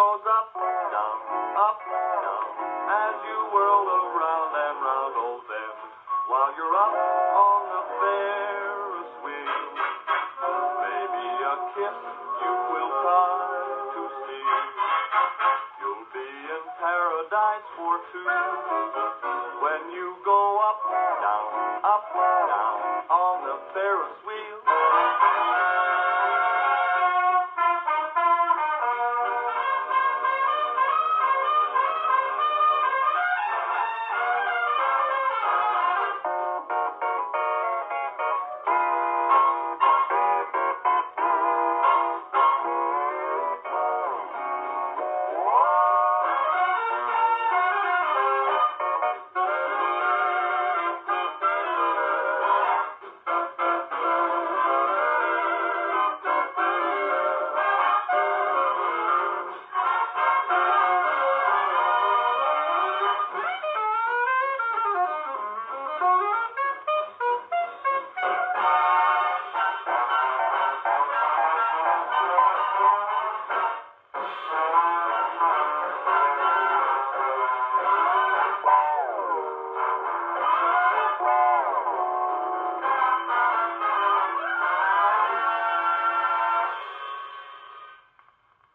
goes up, down, as you whirl around and round. Oh, then, while you're up on the Ferris wheel, maybe a kiss you will try to steal. You'll be in paradise for two.